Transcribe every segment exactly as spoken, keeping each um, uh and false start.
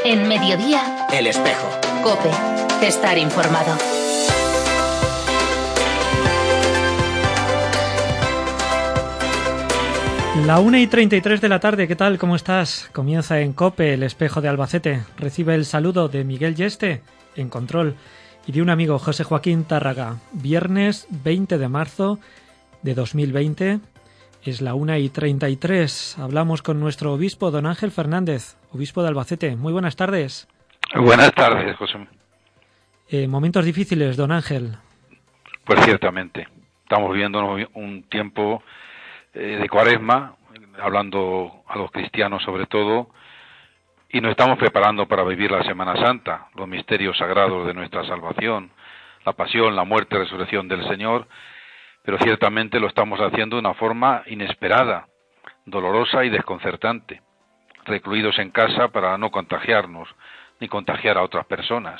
En Mediodía, El Espejo. COPE. Estar informado. La una y treinta y tres de la tarde, ¿qué tal? ¿Cómo estás? Comienza en COPE, El Espejo de Albacete. Recibe el saludo de Miguel Yeste, en control, y de un amigo, José Joaquín Tárraga. Viernes veinte de marzo de dos mil veinte, es la una y treinta y tres. Hablamos con nuestro obispo, don Ángel Fernández, obispo de Albacete. Muy buenas tardes. Buenas tardes, José. Eh, momentos difíciles, don Ángel. Pues ciertamente, estamos viviendo un tiempo eh, de Cuaresma, hablando a los cristianos sobre todo, y nos estamos preparando para vivir la Semana Santa, los misterios sagrados de nuestra salvación, la pasión, la muerte y resurrección del Señor, pero ciertamente lo estamos haciendo de una forma inesperada, dolorosa y desconcertante, recluidos en casa para no contagiarnos, ni contagiar a otras personas.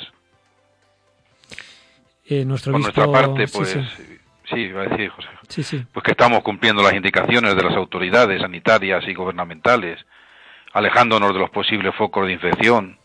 Eh, nuestro Por obispo... nuestra parte, pues, sí, sí, sí, iba a decir, José, sí, sí. pues que estamos cumpliendo las indicaciones de las autoridades sanitarias y gubernamentales, alejándonos de los posibles focos de infección.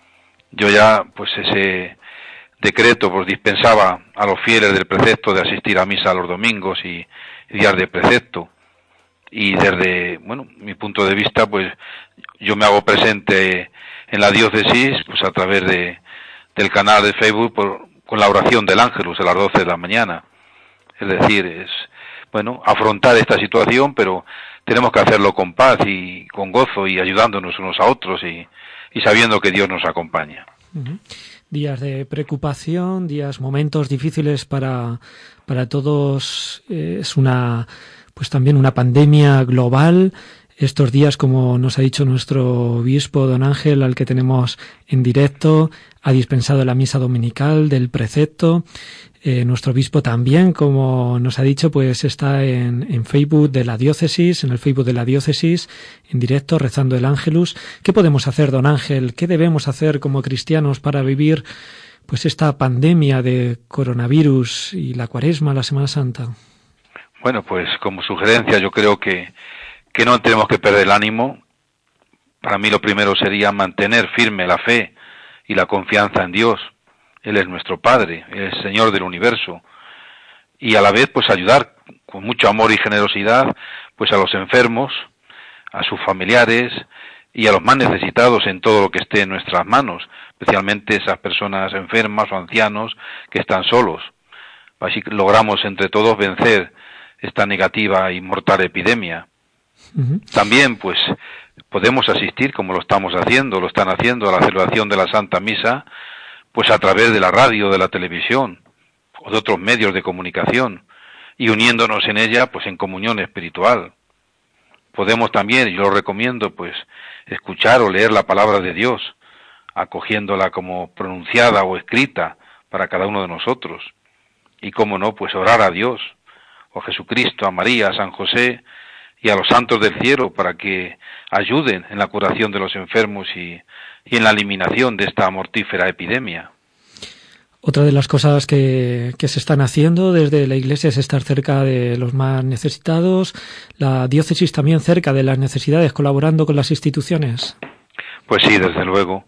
Yo ya, pues ese decreto pues dispensaba a los fieles del precepto de asistir a misa los domingos y, y días de precepto, y desde, bueno, mi punto de vista, pues yo me hago presente en la diócesis pues a través de del canal de Facebook por, con la oración del Ángelus a las doce de la mañana. Es decir, es bueno afrontar esta situación, pero tenemos que hacerlo con paz y con gozo y ayudándonos unos a otros y, y sabiendo que Dios nos acompaña. Uh-huh. Días de preocupación, días, momentos difíciles para para todos. Eh, es una, pues también una pandemia global. Estos días, como nos ha dicho nuestro obispo, don Ángel, al que tenemos en directo, ha dispensado la misa dominical del precepto. Eh, nuestro obispo también, como nos ha dicho, pues está en, en Facebook de la diócesis, en el Facebook de la diócesis, en directo, rezando el Ángelus. ¿Qué podemos hacer, don Ángel? ¿Qué debemos hacer como cristianos para vivir pues esta pandemia de coronavirus y la Cuaresma, la Semana Santa? Bueno, pues como sugerencia yo creo que, que no tenemos que perder el ánimo. Para mí lo primero sería mantener firme la fe y la confianza en Dios. Él es nuestro Padre, Él es el Señor del universo, y a la vez pues ayudar con mucho amor y generosidad pues a los enfermos, a sus familiares y a los más necesitados en todo lo que esté en nuestras manos, especialmente esas personas enfermas o ancianos que están solos. Así logramos entre todos vencer esta negativa y mortal epidemia. Uh-huh. También pues podemos asistir, como lo estamos haciendo, lo están haciendo, a la celebración de la Santa Misa, pues a través de la radio, de la televisión o de otros medios de comunicación, y uniéndonos en ella pues en comunión espiritual. Podemos también, y yo lo recomiendo, pues escuchar o leer la palabra de Dios, acogiéndola como pronunciada o escrita para cada uno de nosotros. Y cómo no, pues orar a Dios, o a Jesucristo, a María, a San José y a los santos del cielo para que ayuden en la curación de los enfermos y, y en la eliminación de esta mortífera epidemia. Otra de las cosas que, que se están haciendo desde la Iglesia es estar cerca de los más necesitados, la diócesis también cerca de las necesidades, colaborando con las instituciones. Pues sí, desde luego.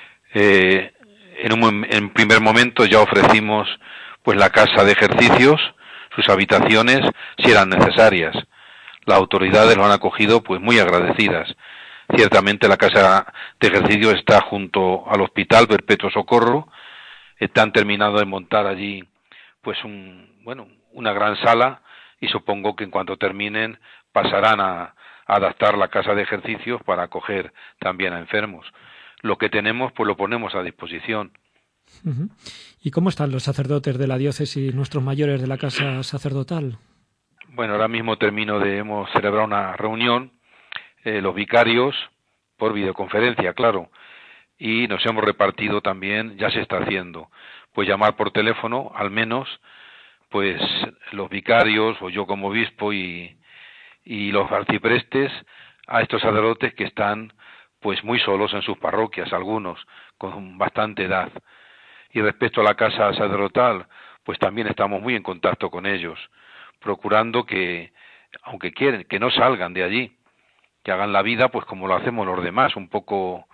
Eh, en un en primer momento ya ofrecimos pues la casa de ejercicios, sus habitaciones, si eran necesarias. Las autoridades lo han acogido pues muy agradecidas. Ciertamente la casa de ejercicio está junto al Hospital Perpetuo Socorro. Están terminando de montar allí pues un bueno una gran sala, y supongo que en cuanto terminen pasarán a, a adaptar la casa de ejercicios para acoger también a enfermos. Lo que tenemos pues lo ponemos a disposición. Uh-huh. ¿Y cómo están los sacerdotes de la diócesis, nuestros mayores de la casa sacerdotal? Bueno, ahora mismo termino de, hemos celebrado una reunión, eh, los vicarios, por videoconferencia, claro, y nos hemos repartido también, ya se está haciendo, pues llamar por teléfono, al menos, pues los vicarios, o yo como obispo, y, y los arciprestes, a estos sacerdotes que están, pues muy solos en sus parroquias, algunos, con bastante edad. Y respecto a la casa sacerdotal, pues también estamos muy en contacto con ellos, procurando que, aunque quieren, que no salgan de allí, que hagan la vida pues como lo hacemos los demás, un poco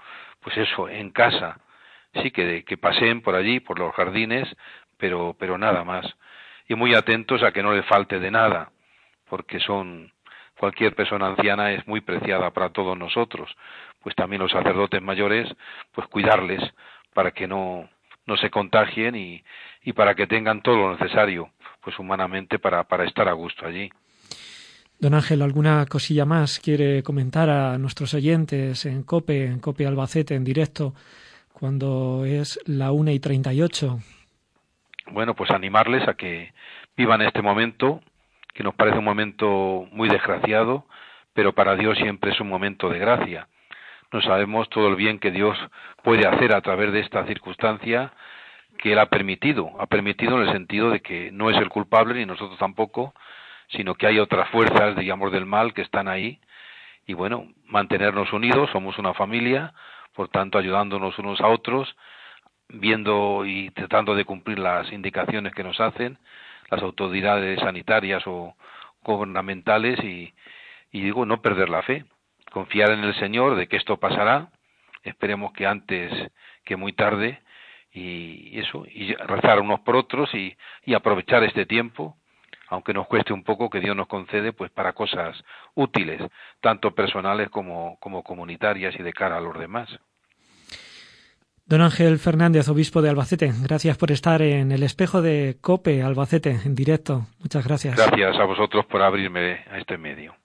pues eso, en casa. Sí, que, que paseen por allí, por los jardines, pero, pero nada más. Y muy atentos a que no les falte de nada, porque son, cualquier persona anciana es muy preciada para todos nosotros. Pues también los sacerdotes mayores, pues cuidarles para que no, no se contagien y, y para que tengan todo lo necesario, pues humanamente, para, para estar a gusto allí. Don Ángel, ¿alguna cosilla más quiere comentar a nuestros oyentes en COPE, en COPE Albacete, en directo, cuando es la una y treinta y ocho? Bueno, pues animarles a que vivan este momento, que nos parece un momento muy desgraciado, pero para Dios siempre es un momento de gracia. No sabemos todo el bien que Dios puede hacer a través de esta circunstancia que Él ha permitido. Ha permitido en el sentido de que no es el culpable, ni nosotros tampoco, sino que hay otras fuerzas, digamos, del mal que están ahí. Y bueno, mantenernos unidos, somos una familia, por tanto ayudándonos unos a otros, viendo y tratando de cumplir las indicaciones que nos hacen las autoridades sanitarias o gubernamentales y, y digo, no perder la fe, confiar en el Señor de que esto pasará, esperemos que antes que muy tarde, y eso, y rezar unos por otros y, y aprovechar este tiempo, aunque nos cueste un poco, que Dios nos concede pues para cosas útiles, tanto personales como, como comunitarias y de cara a los demás. Don Ángel Fernández, obispo de Albacete, gracias por estar en el espejo de COPE Albacete, en directo. Muchas gracias. Gracias a vosotros por abrirme a este medio.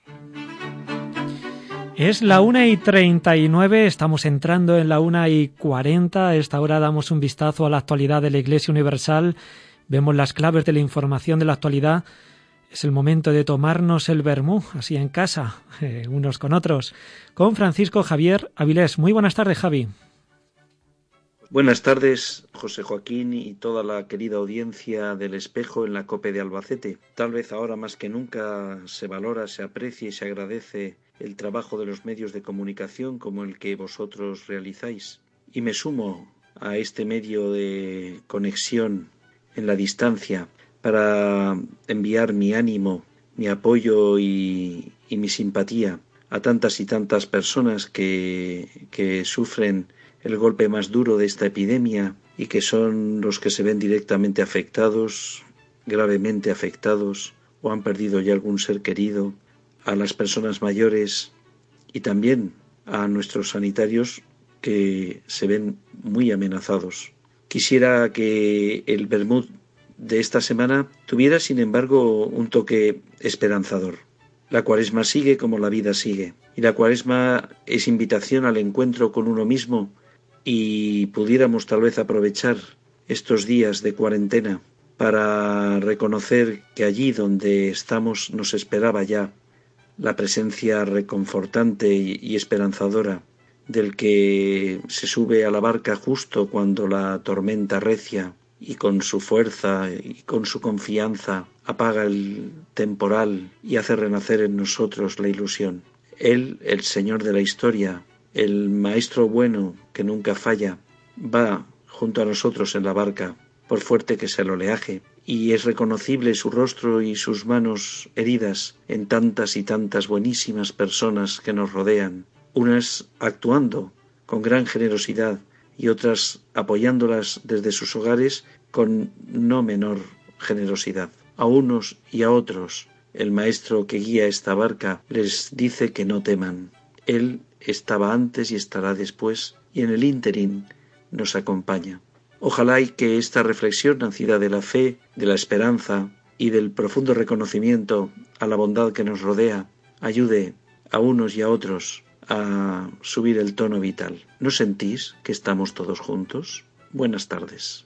Es la una y treinta y nueve, estamos entrando en la una y cuarenta. A esta hora damos un vistazo a la actualidad de la Iglesia Universal. Vemos las claves de la información de la actualidad. Es el momento de tomarnos el vermú, así en casa, eh, unos con otros, con Francisco Javier Avilés. Muy buenas tardes, Javi. Buenas tardes, José Joaquín y toda la querida audiencia del Espejo en la COPE de Albacete. Tal vez ahora más que nunca se valora, se aprecia y se agradece el trabajo de los medios de comunicación como el que vosotros realizáis. Y me sumo a este medio de conexión en la distancia para enviar mi ánimo, mi apoyo y, y mi simpatía a tantas y tantas personas que, que sufren el golpe más duro de esta epidemia y que son los que se ven directamente afectados, gravemente afectados o han perdido ya algún ser querido, a las personas mayores y también a nuestros sanitarios que se ven muy amenazados. Quisiera que el Bermud de esta semana tuviera, sin embargo, un toque esperanzador. La Cuaresma sigue como la vida sigue, y la Cuaresma es invitación al encuentro con uno mismo, y pudiéramos tal vez aprovechar estos días de cuarentena para reconocer que allí donde estamos nos esperaba ya la presencia reconfortante y esperanzadora del que se sube a la barca justo cuando la tormenta recia y con su fuerza y con su confianza apaga el temporal y hace renacer en nosotros la ilusión. Él, el Señor de la historia, el Maestro bueno que nunca falla, va junto a nosotros en la barca, por fuerte que sea el oleaje, y es reconocible su rostro y sus manos heridas en tantas y tantas buenísimas personas que nos rodean, unas actuando con gran generosidad y otras apoyándolas desde sus hogares con no menor generosidad. A unos y a otros, el Maestro que guía esta barca les dice que no teman. Él estaba antes y estará después, y en el ínterin nos acompaña. Ojalá y que esta reflexión, nacida de la fe, de la esperanza y del profundo reconocimiento a la bondad que nos rodea, ayude a unos y a otros a subir el tono vital. ¿No sentís que estamos todos juntos? Buenas tardes.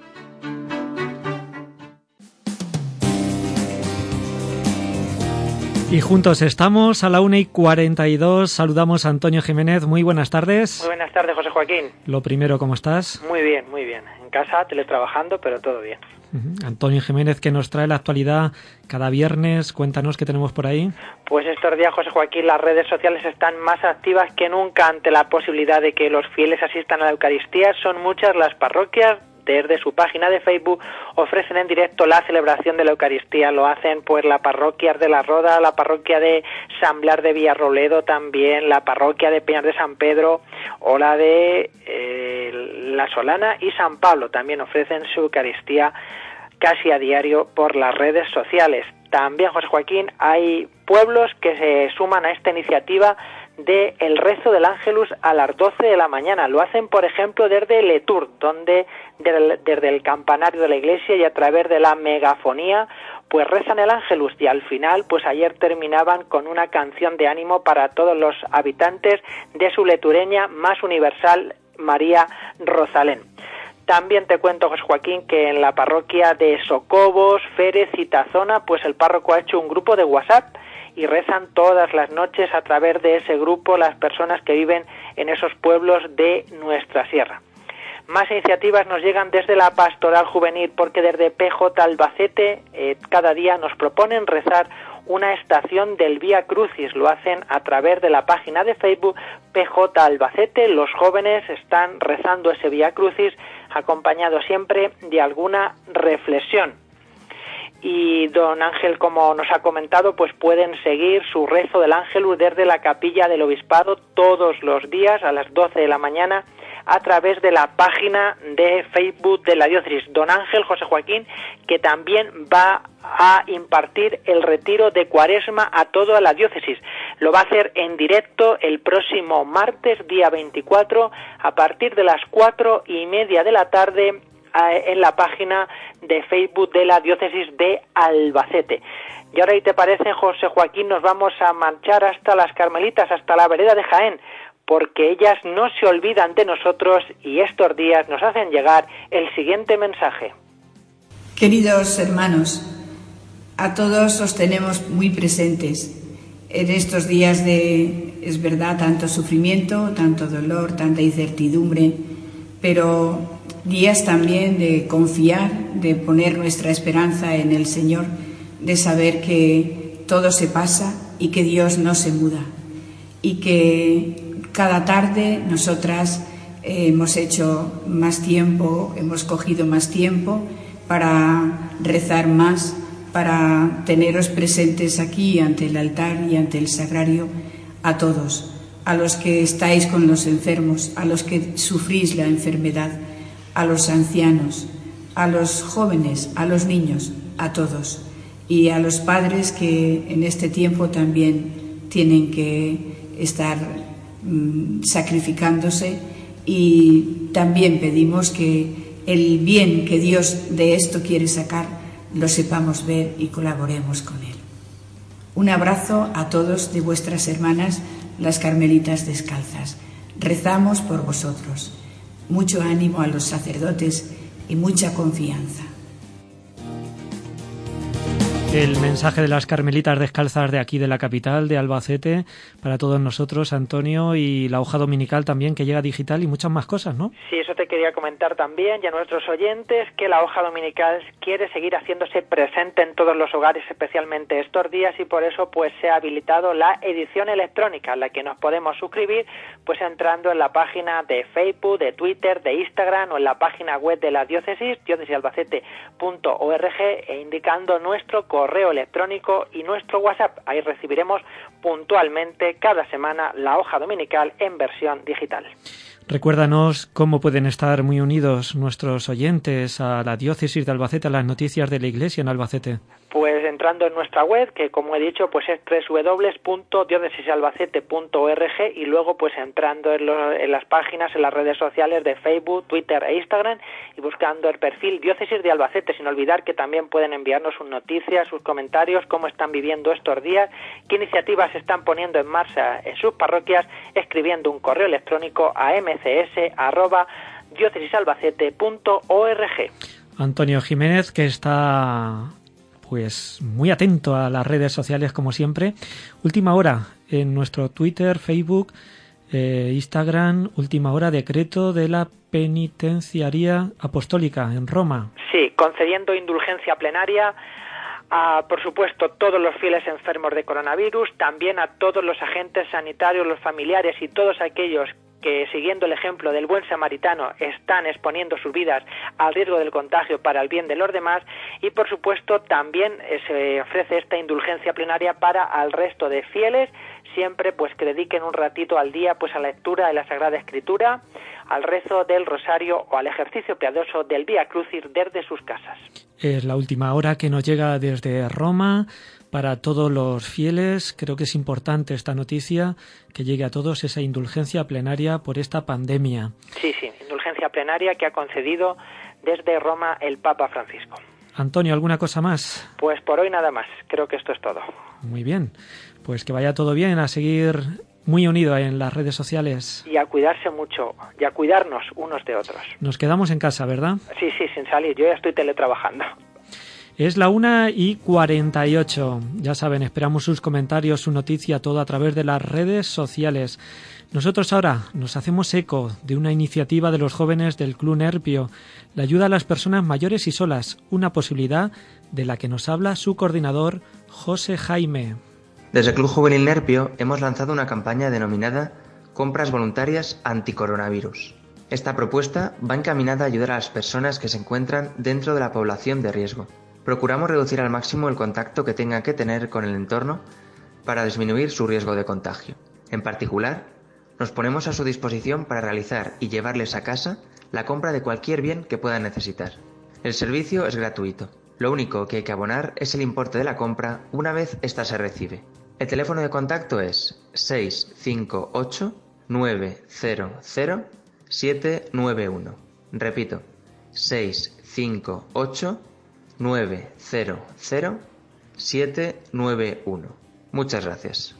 Y juntos estamos a la una y cuarenta y dos. Saludamos a Antonio Jiménez. Muy buenas tardes. Muy buenas tardes, José Joaquín. Lo primero, ¿cómo estás? Muy bien, muy bien. En casa, teletrabajando, pero todo bien. Uh-huh. Antonio Jiménez, que nos trae la actualidad cada viernes. Cuéntanos qué tenemos por ahí. Pues estos días, José Joaquín, las redes sociales están más activas que nunca ante la posibilidad de que los fieles asistan a la Eucaristía. Son muchas las parroquias desde su página de Facebook ofrecen en directo la celebración de la Eucaristía. Lo hacen pues la parroquia de la Roda, la parroquia de San Blas de Villarroledo también, la parroquia de Peñas de San Pedro o la de eh, La Solana y San Pablo. También ofrecen su Eucaristía casi a diario por las redes sociales. También, José Joaquín, hay pueblos que se suman a esta iniciativa de el rezo del Ángelus a las doce de la mañana. Lo hacen, por ejemplo, desde Letur, donde desde el campanario de la iglesia y a través de la megafonía, pues rezan el Ángelus, y al final, pues ayer terminaban con una canción de ánimo para todos los habitantes de su letureña más universal, María Rosalén. También te cuento, José Joaquín, que en la parroquia de Socobos, Férez y Tazona, pues el párroco ha hecho un grupo de WhatsApp y rezan todas las noches a través de ese grupo las personas que viven en esos pueblos de nuestra sierra. Más iniciativas nos llegan desde la Pastoral Juvenil, porque desde P J Albacete eh, cada día nos proponen rezar una estación del Vía Crucis. Lo hacen a través de la página de Facebook P J Albacete. Los jóvenes están rezando ese Vía Crucis acompañado siempre de alguna reflexión. Y don Ángel, como nos ha comentado, pues pueden seguir su rezo del Ángelus desde la capilla del Obispado todos los días a las doce de la mañana a través de la página de Facebook de la diócesis. Don Ángel, José Joaquín, que también va a impartir el retiro de Cuaresma a toda la diócesis. Lo va a hacer en directo el próximo martes, día veinticuatro, a partir de las cuatro y media de la tarde, en la página de Facebook de la diócesis de Albacete. Y ahora, ¿y te parece, José Joaquín? Nos vamos a marchar hasta las Carmelitas, hasta la vereda de Jaén, porque ellas no se olvidan de nosotros y estos días nos hacen llegar el siguiente mensaje. Queridos hermanos, a todos os tenemos muy presentes en estos días de, es verdad, tanto sufrimiento, tanto dolor, tanta incertidumbre, pero días también de confiar, de poner nuestra esperanza en el Señor, de saber que todo se pasa y que Dios no se muda, y que cada tarde nosotras eh, hemos hecho más tiempo, hemos cogido más tiempo para rezar más, para teneros presentes aquí ante el altar y ante el sagrario, a todos, a los que estáis con los enfermos, a los que sufrís la enfermedad, a los ancianos, a los jóvenes, a los niños, a todos, y a los padres que en este tiempo también tienen que estar mmm, sacrificándose, y también pedimos que el bien que Dios de esto quiere sacar lo sepamos ver y colaboremos con él. Un abrazo a todos de vuestras hermanas, las Carmelitas Descalzas. Rezamos por vosotros. Mucho ánimo a los sacerdotes y mucha confianza. El mensaje de las Carmelitas Descalzas de aquí, de la capital, de Albacete, para todos nosotros, Antonio, y la hoja dominical también, que llega digital, y muchas más cosas, ¿no? Sí, eso te quería comentar también, y a nuestros oyentes, que la hoja dominical quiere seguir haciéndose presente en todos los hogares, especialmente estos días, y por eso pues se ha habilitado la edición electrónica, a la que nos podemos suscribir, pues entrando en la página de Facebook, de Twitter, de Instagram, o en la página web de la diócesis, diócesis albacete punto org, e indicando nuestro correo correo electrónico y nuestro WhatsApp. Ahí recibiremos puntualmente cada semana la hoja dominical en versión digital. Recuérdanos cómo pueden estar muy unidos nuestros oyentes a la diócesis de Albacete, a las noticias de la Iglesia en Albacete. Pues entrando en nuestra web, que como he dicho, pues es doble u doble u doble u punto diócesis albacete punto org, y luego pues entrando en, lo, en las páginas, en las redes sociales de Facebook, Twitter e Instagram, y buscando el perfil Diócesis de Albacete, sin olvidar que también pueden enviarnos sus noticias, sus comentarios, cómo están viviendo estos días, qué iniciativas se están poniendo en marcha en sus parroquias, escribiendo un correo electrónico a m c s arroba diócesis albacete punto org. Antonio Jiménez, que está pues muy atento a las redes sociales como siempre. Última hora en nuestro Twitter, Facebook, eh, Instagram, última hora, decreto de la penitenciaría apostólica en Roma. Sí, concediendo indulgencia plenaria a, por supuesto, todos los fieles enfermos de coronavirus, también a todos los agentes sanitarios, los familiares y todos aquellos que, siguiendo el ejemplo del buen samaritano, están exponiendo sus vidas al riesgo del contagio para el bien de los demás, y por supuesto también eh, se ofrece esta indulgencia plenaria para al resto de fieles, siempre pues que dediquen un ratito al día pues a la lectura de la Sagrada Escritura, al rezo del Rosario o al ejercicio piadoso del Vía Crucis desde sus casas. Es la última hora que nos llega desde Roma para todos los fieles. Creo que es importante esta noticia, que llegue a todos esa indulgencia plenaria por esta pandemia. Sí, sí, indulgencia plenaria que ha concedido desde Roma el Papa Francisco. Antonio, ¿alguna cosa más? Pues por hoy nada más, creo que esto es todo. Muy bien, pues que vaya todo bien, a seguir muy unido en las redes sociales. Y a cuidarse mucho, y a cuidarnos unos de otros. Nos quedamos en casa, ¿verdad? Sí, sí, sin salir, yo ya estoy teletrabajando. Es la una y cuarenta y ocho. Ya saben, esperamos sus comentarios, su noticia, todo a través de las redes sociales. Nosotros ahora nos hacemos eco de una iniciativa de los jóvenes del Club Nerpio, la ayuda a las personas mayores y solas, una posibilidad de la que nos habla su coordinador, José Jaime. Desde el Club Juvenil Nerpio hemos lanzado una campaña denominada Compras Voluntarias Anticoronavirus. Esta propuesta va encaminada a ayudar a las personas que se encuentran dentro de la población de riesgo. Procuramos reducir al máximo el contacto que tengan que tener con el entorno para disminuir su riesgo de contagio. En particular, nos ponemos a su disposición para realizar y llevarles a casa la compra de cualquier bien que puedan necesitar. El servicio es gratuito. Lo único que hay que abonar es el importe de la compra una vez ésta se recibe. El teléfono de contacto es seis cinco ocho nueve cero cero siete nueve uno. Repito, seis cinco ocho nueve cero cero siete nueve uno. Muchas gracias.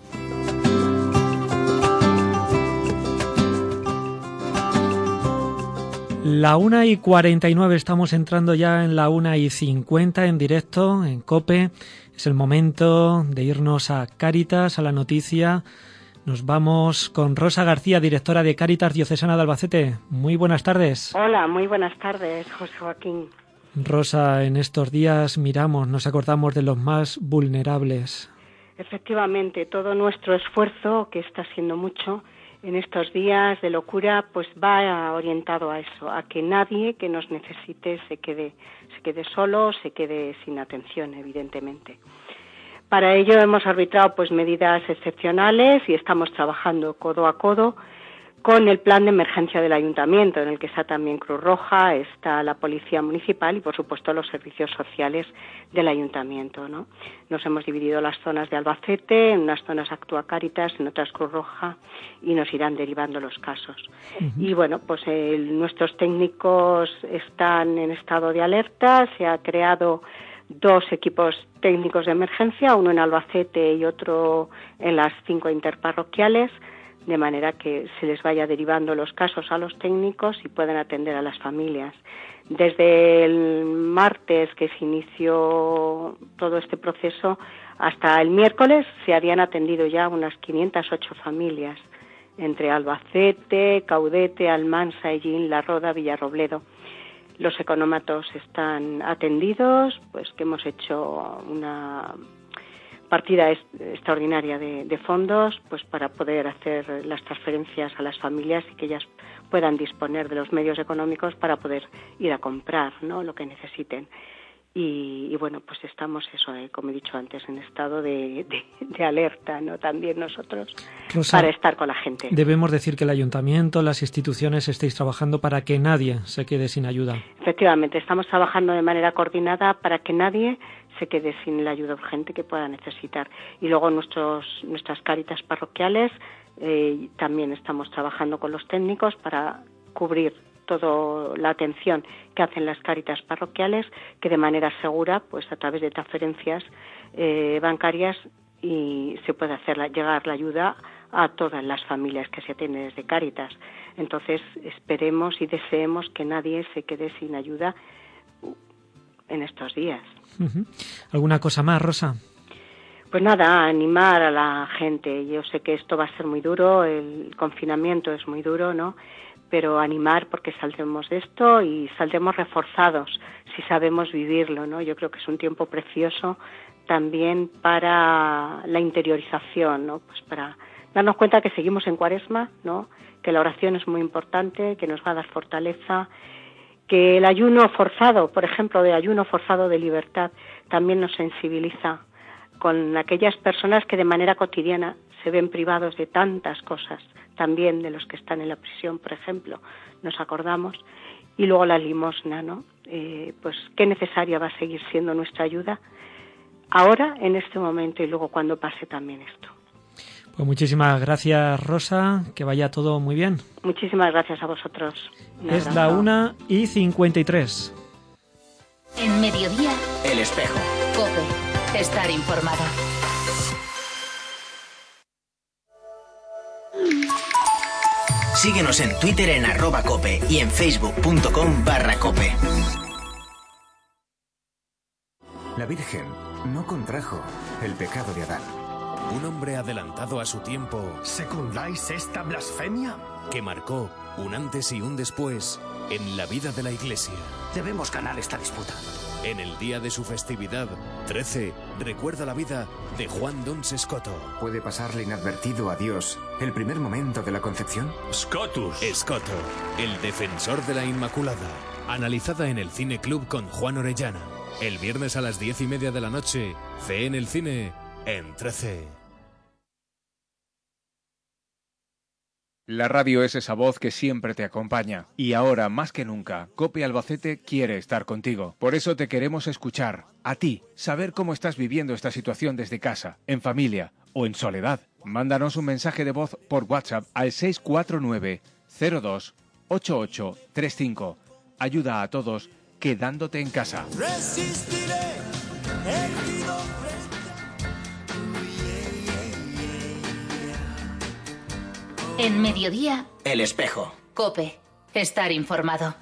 La una y cuarenta y nueve, estamos entrando ya en la una y cincuenta en directo en COPE. Es el momento de irnos a Cáritas, a la noticia. Nos vamos con Rosa García, directora de Cáritas Diocesana de Albacete. Muy buenas tardes. Hola, muy buenas tardes, José Joaquín. Rosa, en estos días miramos, nos acordamos de los más vulnerables. Efectivamente, todo nuestro esfuerzo, que está siendo mucho en estos días de locura, pues va orientado a eso, a que nadie que nos necesite se quede, se quede solo, se quede sin atención, evidentemente. Para ello hemos arbitrado pues medidas excepcionales y estamos trabajando codo a codo con el plan de emergencia del Ayuntamiento, en el que está también Cruz Roja, está la Policía Municipal y, por supuesto, los servicios sociales del Ayuntamiento, ¿no? Nos hemos dividido las zonas de Albacete, en unas zonas actúa Cáritas, en otras Cruz Roja, y nos irán derivando los casos. Uh-huh. Y, bueno, pues eh, nuestros técnicos están en estado de alerta, se ha creado dos equipos técnicos de emergencia, uno en Albacete y otro en las cinco interparroquiales, de manera que se les vaya derivando los casos a los técnicos y puedan atender a las familias. Desde el martes que se inició todo este proceso hasta el miércoles se habían atendido ya unas quinientas ocho familias entre Albacete, Caudete, Almansa, Ellín, La Roda, Villarrobledo. Los económatos están atendidos, pues que hemos hecho una partida extraordinaria de, de fondos, pues para poder hacer las transferencias a las familias y que ellas puedan disponer de los medios económicos para poder ir a comprar, ¿no?, lo que necesiten. Y, y bueno, pues estamos, eso, eh, como he dicho antes, en estado de, de, de alerta, ¿no?, también nosotros, Rosa, para estar con la gente. Debemos decir que el Ayuntamiento, las instituciones, estéis trabajando para que nadie se quede sin ayuda. Efectivamente, estamos trabajando de manera coordinada para que nadie se quede sin la ayuda urgente que pueda necesitar. Y luego nuestros nuestras Cáritas parroquiales eh, también estamos trabajando con los técnicos para cubrir toda la atención que hacen las Cáritas parroquiales, que de manera segura, pues a través de transferencias eh, bancarias, y se puede hacer la, llegar la ayuda a todas las familias que se atienden desde Cáritas. Entonces esperemos y deseemos que nadie se quede sin ayuda en estos días. Uh-huh. ¿Alguna cosa más, Rosa? Pues nada, animar a la gente. Yo sé que esto va a ser muy duro, el confinamiento es muy duro, ¿no?, pero animar porque saldremos de esto y saldremos reforzados si sabemos vivirlo, ¿no? Yo creo que es un tiempo precioso también para la interiorización, ¿no? Pues para darnos cuenta que seguimos en Cuaresma, ¿no? Que la oración es muy importante, que nos va a dar fortaleza, que el ayuno forzado, por ejemplo, de ayuno forzado de libertad, también nos sensibiliza con aquellas personas que de manera cotidiana se ven privados de tantas cosas, también de los que están en la prisión, por ejemplo, nos acordamos. Y luego la limosna, ¿no? Eh, pues qué necesaria va a seguir siendo nuestra ayuda ahora, en este momento, y luego cuando pase también esto. Pues muchísimas gracias, Rosa, que vaya todo muy bien. Muchísimas gracias a vosotros. Es la una y cincuenta y tres. En Mediodía, El Espejo. COPE. Estar informado. Síguenos en Twitter en arroba cope y en facebook.com barra cope. La Virgen no contrajo el pecado de Adán. Un hombre adelantado a su tiempo. ¿Secundáis esta blasfemia? Que marcó un antes y un después en la vida de la Iglesia. Debemos ganar esta disputa. En el día de su festividad, trece, recuerda la vida de Juan Duns Scoto. ¿Puede pasarle inadvertido a Dios el primer momento de la concepción? Scotus. Scoto, el defensor de la Inmaculada. Analizada en el Cine Club con Juan Orellana. El viernes a las diez y media de la noche, Fe en el Cine, en trece. La radio es esa voz que siempre te acompaña. Y ahora, más que nunca, COPE Albacete quiere estar contigo. Por eso te queremos escuchar, a ti, saber cómo estás viviendo esta situación desde casa, en familia o en soledad. Mándanos un mensaje de voz por WhatsApp al seis cuatro nueve cero dos ocho ocho tres cinco. Ayuda a todos quedándote en casa. Resistiré, erguido En Mediodía, El Espejo. COPE. Estar informado.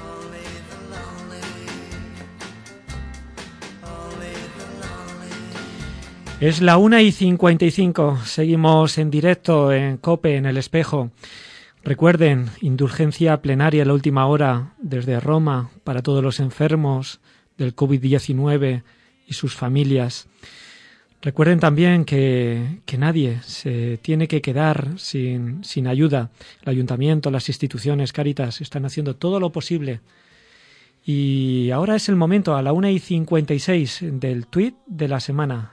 Es la una y cincuenta y cinco. Seguimos en directo en COPE, en El Espejo. Recuerden, indulgencia plenaria a la última hora desde Roma para todos los enfermos del covid diecinueve y sus familias. Recuerden también que, que nadie se tiene que quedar sin, sin ayuda. El Ayuntamiento, las instituciones, Cáritas, están haciendo todo lo posible. Y ahora es el momento, a la una y cincuenta y seis, del tuit de la semana.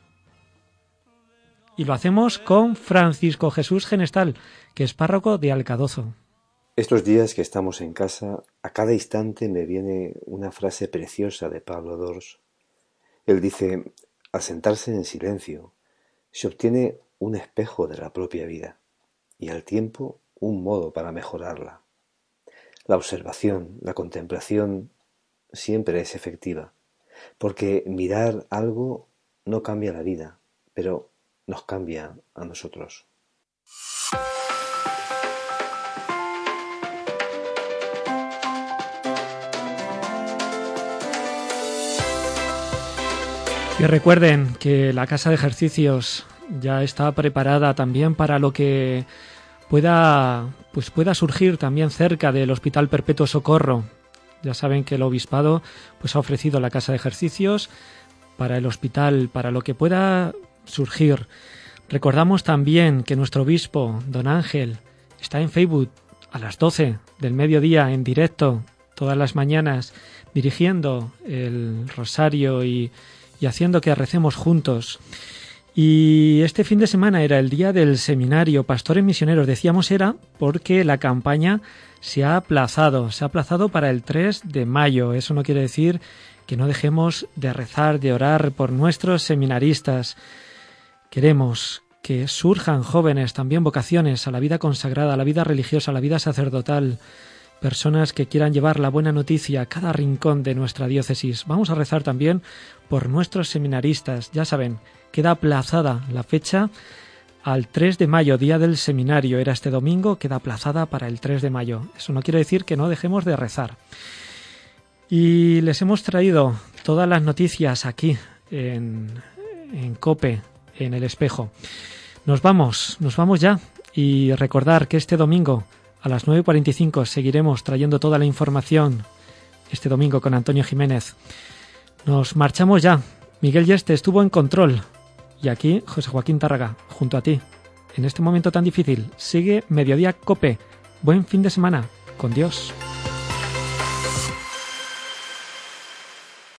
Y lo hacemos con Francisco Jesús Genestal, que es párroco de Alcadozo. Estos días que estamos en casa, a cada instante me viene una frase preciosa de Pablo Dors. Él dice: al sentarse en silencio, se obtiene un espejo de la propia vida y al tiempo un modo para mejorarla. La observación, la contemplación siempre es efectiva, porque mirar algo no cambia la vida, pero nos cambia a nosotros. Y recuerden que la casa de ejercicios ya está preparada también para lo que pueda, pues pueda surgir también cerca del Hospital Perpetuo Socorro. Ya saben que el obispado pues ha ofrecido la casa de ejercicios para el hospital, para lo que pueda surgir. Recordamos también que nuestro obispo, don Ángel, está en Facebook a las doce del mediodía en directo todas las mañanas dirigiendo el rosario y y haciendo que recemos juntos. Y este fin de semana era el día del seminario Pastores Misioneros. Decíamos era porque la campaña se ha aplazado, se ha aplazado para el tres de mayo. Eso no quiere decir que no dejemos de rezar, de orar por nuestros seminaristas. Queremos que surjan jóvenes, también vocaciones a la vida consagrada, a la vida religiosa, a la vida sacerdotal. Personas que quieran llevar la buena noticia a cada rincón de nuestra diócesis. Vamos a rezar también por nuestros seminaristas. Ya saben, queda aplazada la fecha al tres de mayo, día del seminario. Era este domingo, queda aplazada para el tres de mayo. Eso no quiere decir que no dejemos de rezar. Y les hemos traído todas las noticias aquí en, en COPE, en El Espejo. Nos vamos, nos vamos ya. Y recordar que este domingo A las nueve y cuarenta y cinco seguiremos trayendo toda la información este domingo con Antonio Jiménez. Nos marchamos ya. Miguel Yeste estuvo en control. Y aquí José Joaquín Tárraga, junto a ti. En este momento tan difícil, sigue Mediodía COPE. Buen fin de semana. Con Dios.